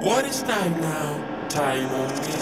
What is time now? Time on me.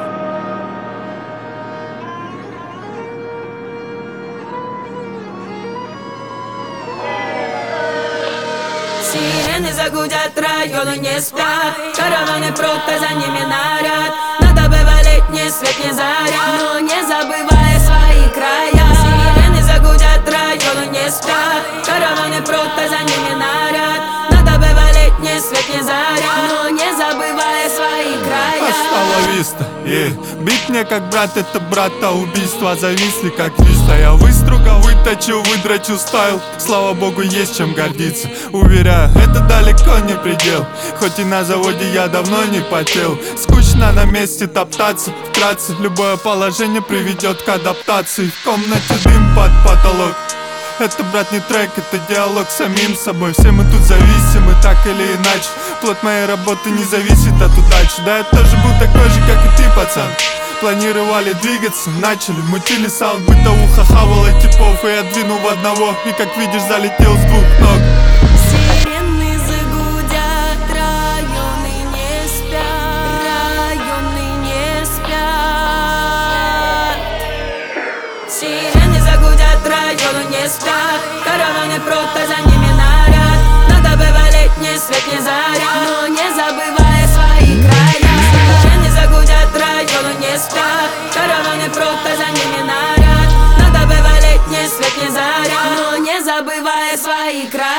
Сирены загудят, районы не спят, караваны прото за ними наряд. Надо бы валить, ни свет, ни заря, но не забывая свои края. Сирены загудят, районы не спят, караваны прото за ними наряд. Надо бы валить, ни свет, ни заря, но не забывая свои края. Остала виста, бить мне как брат, это брата убийство. Зависли как виста, я выстругал, выточил, выдрачу стайл. Слава богу, есть чем гордиться. Уверяю, это далеко не предел. Хоть и на заводе я давно не потел. Скучно на месте топтаться, вкратце любое положение приведет к адаптации. В комнате дым под потолок. Это, брат, не трек, это диалог с самим собой. Все мы тут зависимы, так или иначе. Плод моей работы не зависит от удачи. Да, я тоже был такой же, как и ты, пацан. Планировали двигаться, начали, мутили саунд, бытовуха, хавала типов. И я двинул в одного, и как видишь, залетел с двух ног. Сирены загудят, районы не спят, районы не спят. Сирены загудят, районы не спят, караваны прото за ними наряд. Надо бы валить, ни свет, ни заря, но не забывая свои края. Сирены загудят, районы не спят, караваны прото за ними наряд. Надо бы валить, ни свет, ни заря, но не забывая свои края.